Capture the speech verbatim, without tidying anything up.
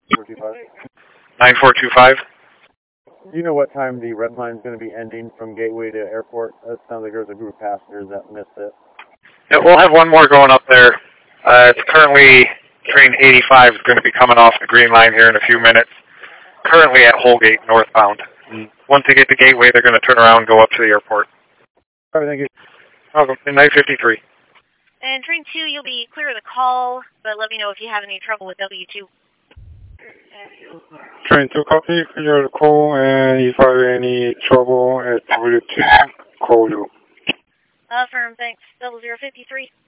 four two five. nine four two five. Do you know what time the red line is going to be ending from Gateway to Airport? That sounds like there was a group of passengers that missed it. Yeah, we'll have one more going up there. Uh, it's currently, train eighty-five is going to be coming off the green line here in a few minutes. Currently at Holgate, northbound. And once they get to Gateway, they're going to turn around and go up to the airport. All right, thank you. Welcome. nine fifty-three. And train two, you'll be clear of the call, but let me know if you have any trouble with W two. Train two copy, clear the call, and if I have any trouble at W two, call you. Affirm, thanks. Double zero fifty-three.